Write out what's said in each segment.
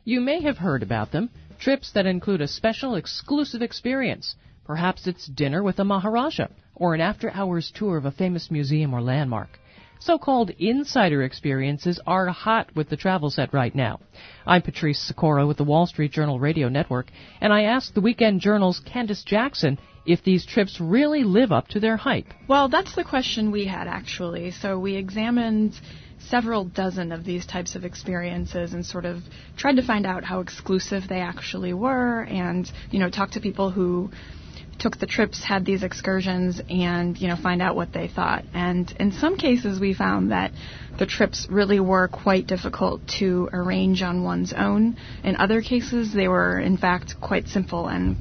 You may have heard about them, trips that include a special exclusive experience. Perhaps it's dinner with a Maharaja or an after-hours tour of a famous museum or landmark. So-called insider experiences are hot with the travel set right now. I'm Patrice Sikora with the Wall Street Journal Radio Network, and I asked the Weekend Journal's Candace Jackson if these trips really live up to their hype. Well, that's the question we had, actually. So we examined several dozen of these types of experiences and sort of tried to find out how exclusive they actually were and, talk to people who took the trips, had these excursions, and, find out what they thought. And in some cases, we found that the trips really were quite difficult to arrange on one's own. In other cases, they were, in fact, quite simple and,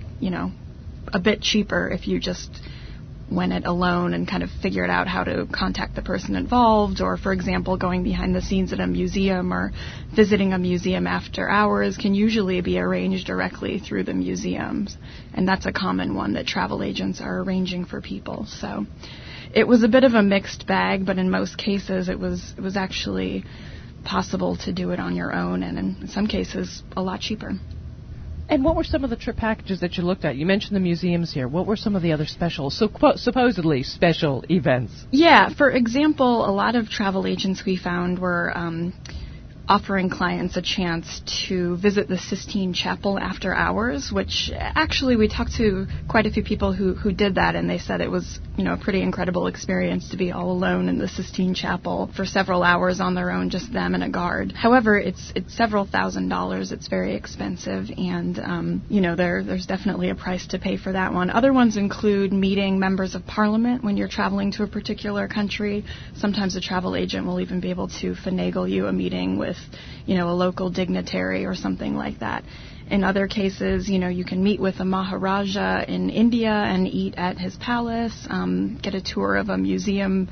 a bit cheaper if you just went it alone and kind of figured out how to contact the person involved, or, for example, going behind the scenes at a museum or visiting a museum after hours can usually be arranged directly through the museums. And that's a common one that travel agents are arranging for people. So it was a bit of a mixed bag, but in most cases it was actually possible to do it on your own, and in some cases a lot cheaper. And what were some of the trip packages that you looked at? You mentioned the museums here. What were some of the other special, supposedly special events? Yeah, for example, a lot of travel agents we found were offering clients a chance to visit the Sistine Chapel after hours, which actually we talked to quite a few people who did that, and they said it was, a pretty incredible experience to be all alone in the Sistine Chapel for several hours on their own, just them and a guard. However, it's several $1,000s. It's very expensive, and, there's definitely a price to pay for that one. Other ones include meeting members of parliament when you're traveling to a particular country. Sometimes a travel agent will even be able to finagle you a meeting with a local dignitary or something like that. In other cases, you can meet with a Maharaja in India and eat at his palace, get a tour of a museum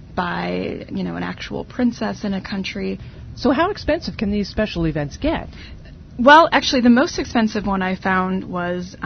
by, an actual princess in a country. So how expensive can these special events get? Well, actually, the most expensive one I found was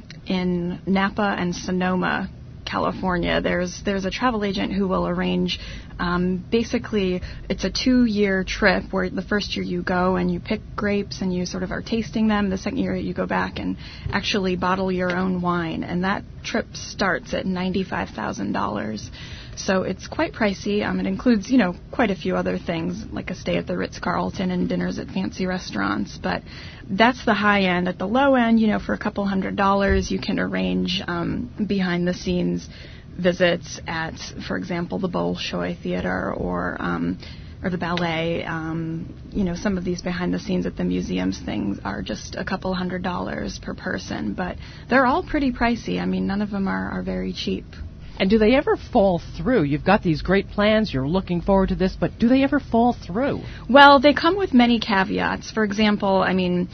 in Napa and Sonoma, California. There's a travel agent who will arrange, basically, it's a 2-year trip where the first year you go and you pick grapes and you sort of are tasting them. The second year you go back and actually bottle your own wine. And that trip starts at $95,000. So it's quite pricey. It includes, quite a few other things, like a stay at the Ritz-Carlton and dinners at fancy restaurants. But that's the high end. At the low end, for a couple $100s, you can arrange behind-the-scenes visits at, for example, the Bolshoi Theater or the ballet. Some of these behind-the-scenes at the museums things are just a couple $100s per person. But they're all pretty pricey. None of them are very cheap. And do they ever fall through? You've got these great plans, you're looking forward to this, but do they ever fall through? Well, they come with many caveats. For example,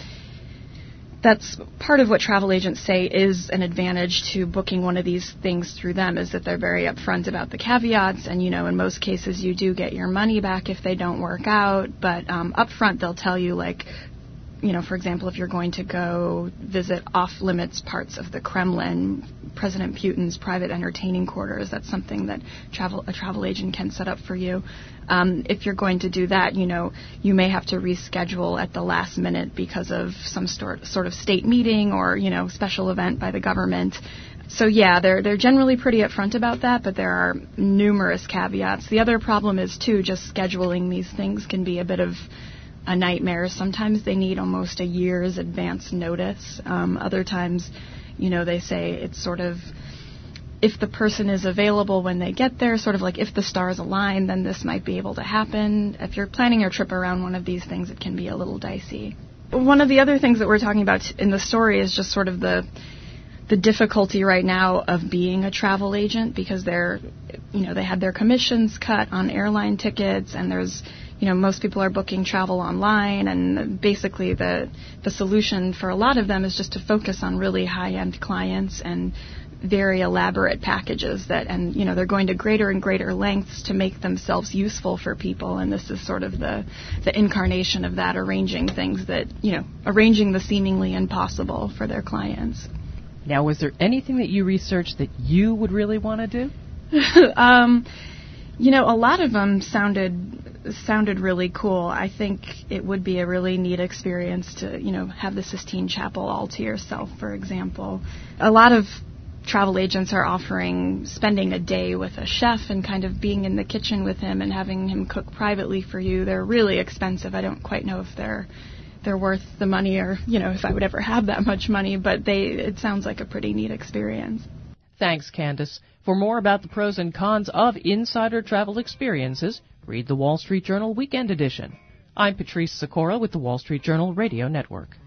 that's part of what travel agents say is an advantage to booking one of these things through them, is that they're very upfront about the caveats, and, in most cases you do get your money back if they don't work out, but upfront they'll tell you, for example, if you're going to go visit off-limits parts of the Kremlin, President Putin's private entertaining quarters, that's something that a travel agent can set up for you. If you're going to do that, you may have to reschedule at the last minute because of some sort of state meeting or, special event by the government. So, yeah, they're generally pretty upfront about that, but there are numerous caveats. The other problem is, too, just scheduling these things can be a bit of a nightmare. Sometimes they need almost a year's advance notice. Other times, they say it's sort of if the person is available when they get there, sort of like if the stars align, then this might be able to happen. If you're planning your trip around one of these things, it can be a little dicey. One of the other things that we're talking about in the story is just sort of the difficulty right now of being a travel agent, because they had their commissions cut on airline tickets, and there's most people are booking travel online, and basically the solution for a lot of them is just to focus on really high-end clients and very elaborate packages and they're going to greater and greater lengths to make themselves useful for people, and this is sort of the incarnation of that, arranging things that, arranging the seemingly impossible for their clients. Now, was there anything that you researched that you would really want to do? A lot of them sounded sounded really cool. I think it would be a really neat experience to, have the Sistine Chapel all to yourself, for example. A lot of travel agents are offering spending a day with a chef and kind of being in the kitchen with him and having him cook privately for you. They're really expensive. I don't quite know if they're worth the money or, if I would ever have that much money, but it sounds like a pretty neat experience. Thanks, Candace. For more about the pros and cons of insider travel experiences, read the Wall Street Journal Weekend Edition. I'm Patrice Sikora with the Wall Street Journal Radio Network.